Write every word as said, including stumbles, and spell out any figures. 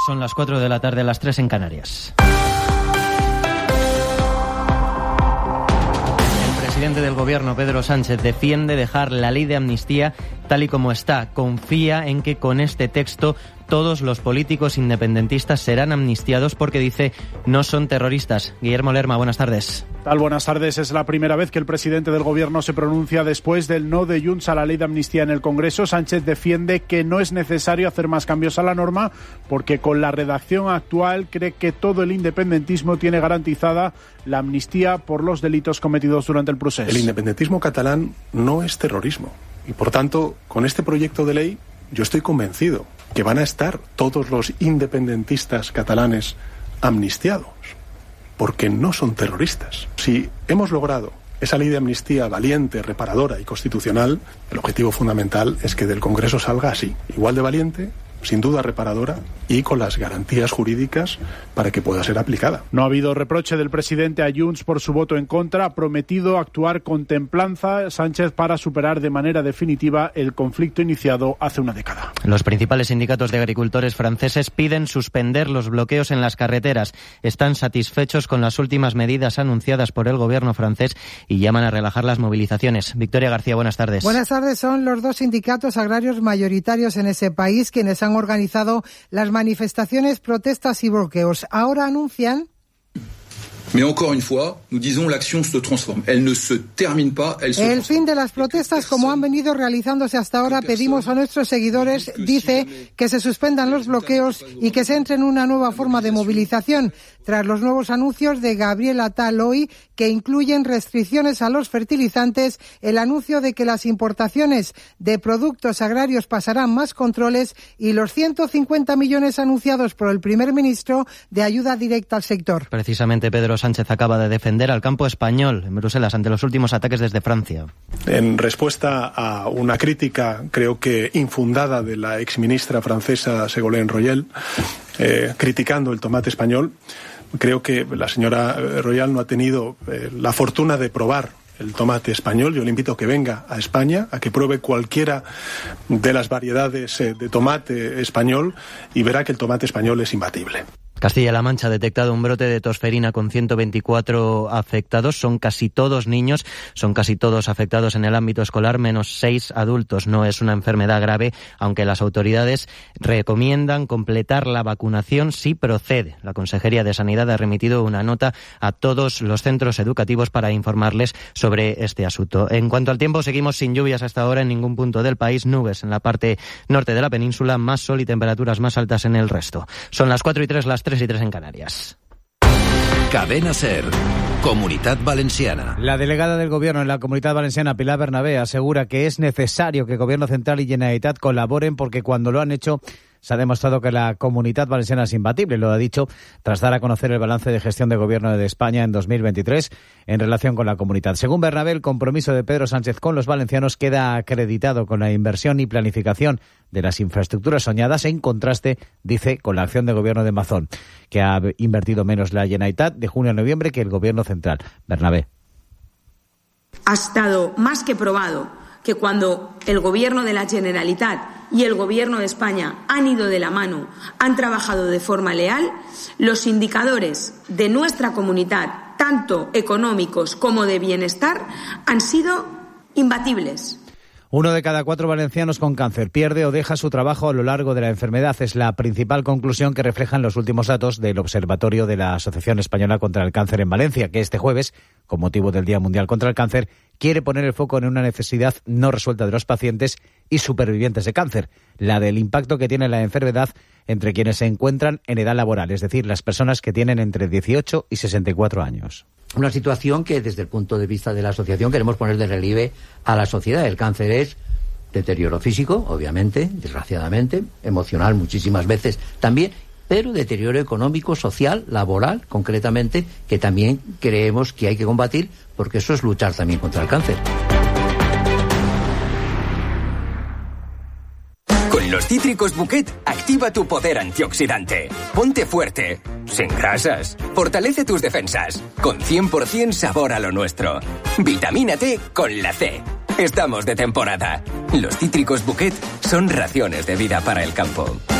Son las cuatro de la tarde, las tres en Canarias. El presidente del Gobierno, Pedro Sánchez, defiende dejar la ley de amnistía tal y como está. Confía en que con este texto todos los políticos independentistas serán amnistiados porque, dice, no son terroristas. Guillermo Lerma, buenas tardes. Tal, buenas tardes. Es la primera vez que el presidente del Gobierno se pronuncia después del no de Junts a la ley de amnistía en el Congreso. Sánchez defiende que no es necesario hacer más cambios a la norma porque con la redacción actual cree que todo el independentismo tiene garantizada la amnistía por los delitos cometidos durante el proceso. El independentismo catalán no es terrorismo y, por tanto, con este proyecto de ley yo estoy convencido que van a estar todos los independentistas catalanes amnistiados, porque no son terroristas. Si hemos logrado esa ley de amnistía valiente, reparadora y constitucional, el objetivo fundamental es que del Congreso salga así, igual de valiente, sin duda reparadora y con las garantías jurídicas para que pueda ser aplicada. No ha habido reproche del presidente a Junts por su voto en contra. Ha prometido actuar con templanza Sánchez para superar de manera definitiva el conflicto iniciado hace una década. Los principales sindicatos de agricultores franceses piden suspender los bloqueos en las carreteras. Están satisfechos con las últimas medidas anunciadas por el gobierno francés y llaman a relajar las movilizaciones. Victoria García, buenas tardes. Buenas tardes. Son los dos sindicatos agrarios mayoritarios en ese país quienes han organizado las manifestaciones, protestas y bloqueos. Ahora anuncian... Mais encore une fois, nous disons l'action se transforme. Elle ne se termine pas, elle se El fin de las protestas, como han venido realizándose hasta ahora, pedimos a nuestros seguidores, dice, que se suspendan los bloqueos y que se entre en una nueva forma de movilización, tras los nuevos anuncios de Gabriel Attal hoy, que incluyen restricciones a los fertilizantes, el anuncio de que las importaciones de productos agrarios pasarán más controles y los ciento cincuenta millones anunciados por el primer ministro de ayuda directa al sector. Precisamente Pedro Sánchez acaba de defender al campo español en Bruselas ante los últimos ataques desde Francia. En respuesta a una crítica, creo que infundada, de la exministra francesa Ségolène Royal, eh, criticando el tomate español, creo que la señora Royal no ha tenido eh, la fortuna de probar el tomate español. Yo le invito a que venga a España, a que pruebe cualquiera de las variedades eh, de tomate español y verá que el tomate español es imbatible. Castilla-La Mancha ha detectado un brote de tosferina con ciento veinticuatro afectados. Son casi todos niños, son casi todos afectados en el ámbito escolar, menos seis adultos. No es una enfermedad grave, aunque las autoridades recomiendan completar la vacunación si procede. La Consejería de Sanidad ha remitido una nota a todos los centros educativos para informarles sobre este asunto. En cuanto al tiempo, seguimos sin lluvias hasta ahora en ningún punto del país. Nubes en la parte norte de la península, más sol y temperaturas más altas en el resto. Son las cuatro y tres, las tres y tres en Canarias. Cadena SER, Comunitat Valenciana. La delegada del Gobierno en la Comunitat Valenciana, Pilar Bernabé, asegura que es necesario que Gobierno Central y Generalitat colaboren porque cuando lo han hecho se ha demostrado que la Comunitat Valenciana es imbatible. Lo ha dicho tras dar a conocer el balance de gestión de Gobierno de España en dos mil veintitrés en relación con la Comunitat. Según Bernabé, el compromiso de Pedro Sánchez con los valencianos queda acreditado con la inversión y planificación de las infraestructuras soñadas, en contraste, dice, con la acción de Gobierno de Mazón, que ha invertido menos la Generalitat de junio a noviembre que el Gobierno Central. Bernabé. Ha estado más que probado que cuando el Gobierno de la Generalitat y el Gobierno de España han ido de la mano, han trabajado de forma leal, los indicadores de nuestra comunidad, tanto económicos como de bienestar, han sido imbatibles. Uno de cada cuatro valencianos con cáncer pierde o deja su trabajo a lo largo de la enfermedad. Es la principal conclusión que reflejan los últimos datos del Observatorio de la Asociación Española contra el Cáncer en Valencia, que este jueves, con motivo del Día Mundial contra el Cáncer, quiere poner el foco en una necesidad no resuelta de los pacientes y supervivientes de cáncer, la del impacto que tiene la enfermedad entre quienes se encuentran en edad laboral, es decir, las personas que tienen entre dieciocho y sesenta y cuatro años. Una situación que desde el punto de vista de la asociación queremos poner de relieve a la sociedad. El cáncer es deterioro físico, obviamente, desgraciadamente, emocional muchísimas veces también, pero deterioro económico, social, laboral, concretamente, que también creemos que hay que combatir, porque eso es luchar también contra el cáncer. Con los cítricos Bouquet, activa tu poder antioxidante. Ponte fuerte, sin grasas. Fortalece tus defensas. Con cien por ciento sabor a lo nuestro. Vitamínate con la C. Estamos de temporada. Los cítricos Bouquet son raciones de vida para el campo.